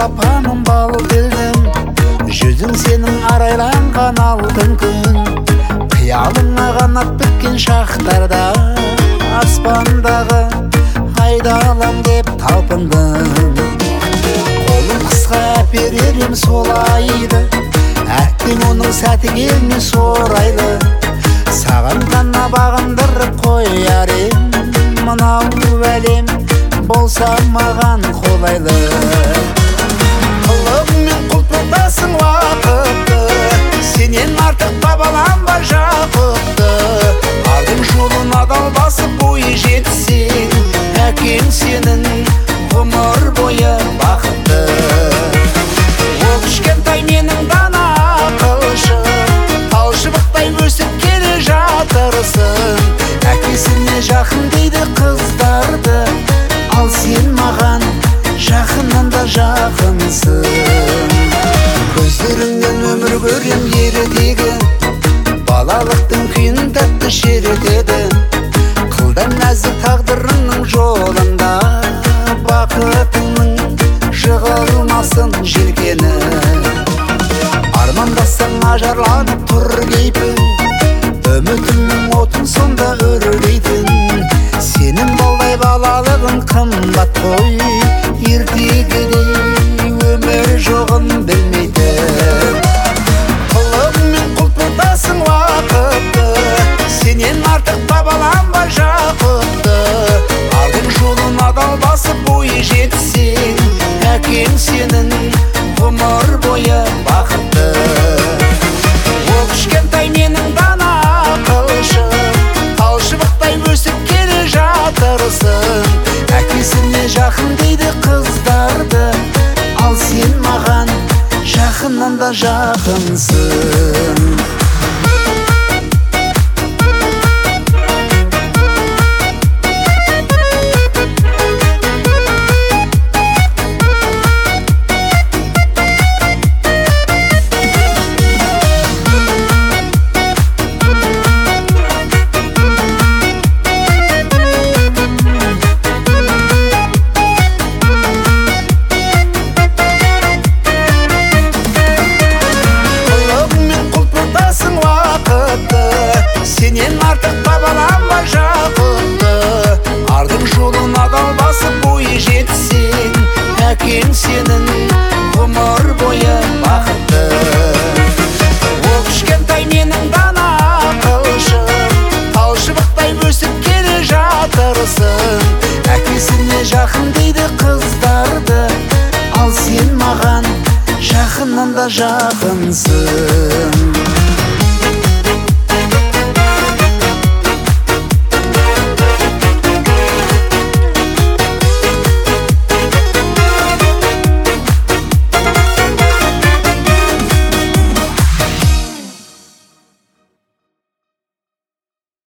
балапаным бал келдім, жүзің сенің арайланған алтын күн. Қиялыңа қанат біткен шақтарда, аспандағы айдалам деп талпындым. Қолым қысқа әперерім солайды, әттең оның сәті келмес орайлы. Саған ғана бағындырып қояр ем, мынау әлем болса маған қолайлы. Қылығыңмен құлпыртасың уақытты, сенен артық табаланба жақыпты. Ардың жолын адал басып бойы жетсең, әкең сенің ғұмыр бойы бақытты. Ол кішкентай менің дана ақылшы, талшыбықтай өсіп келе жатырсың. Әкесіне жақын дейді қыздарды, ал сен маған жақыннан да жақынсың. Көздеріңнен өмір көрем ертегі, балалықтың күйін тәтті шеретеді. Қылдан нәзік тағдырыңның жолында, бақытыңның жығылмасын желкені. Армандасаң ажарланып тұр кейпің, үмітімнің отын сонда өрлейтін. Сенің балдай балалығын қымбат қой, ертегідей өмір жоғын білмейтін. Қылығыңмен құлпыртасың уақытты, сенен артық табаланба жақыпты. Ардың жолын адал басып бойы жетсең, әкең сенің ғұмыр бойы бақытты. Ол кішкентай менің дана ақылшы, талшыбықтай өсіп келе жатырсың. Әкесіне жақын дейді қыздарды, ал сен маған жақыннан да жақынсың. Сенен артық табаланба жақыпты. Ардың жолын адал басып бойы жетсең, әкең сенің ғұмыр бойы бақытты. Ол кішкентай менің дана ақылшы, талшыбықтай өсіп келе жатырсың. Әкесіне жақын дейді қыздарды, ал сен маған жақыннан да жақынсың.